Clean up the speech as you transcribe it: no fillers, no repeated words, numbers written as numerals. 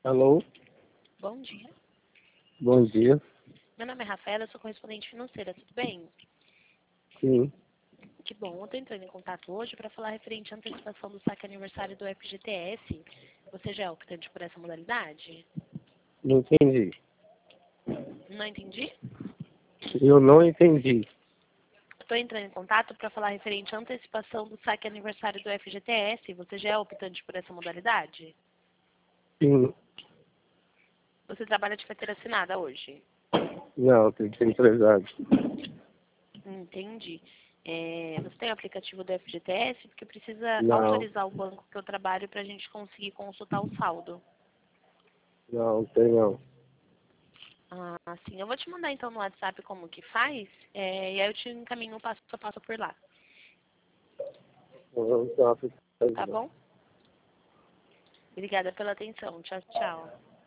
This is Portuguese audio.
Alô, Bom dia. bom dia. Meu nome é Rafaela, eu sou correspondente financeira, tudo bem? Sim, Que bom, eu estou entrando em contato hoje para falar referente à antecipação do saque aniversário do FGTS. Você já é optante por essa modalidade? não entendi. Não entendi? Eu não entendi. Estou entrando em contato para falar referente à antecipação do saque aniversário do FGTS. Você já é optante por essa modalidade? Sim, Você trabalha de carteira assinada hoje? não, tem que ser empresário. Entendi. Você tem o aplicativo do FGTS? Porque precisa Não, autorizar o banco que eu trabalho para a gente conseguir consultar o saldo. não, tem não. Ah, sim. Eu vou te mandar então no WhatsApp como que faz, e aí eu te encaminho passo a passo por lá, Não, não, tá bom? Obrigada pela atenção. Tchau, tchau.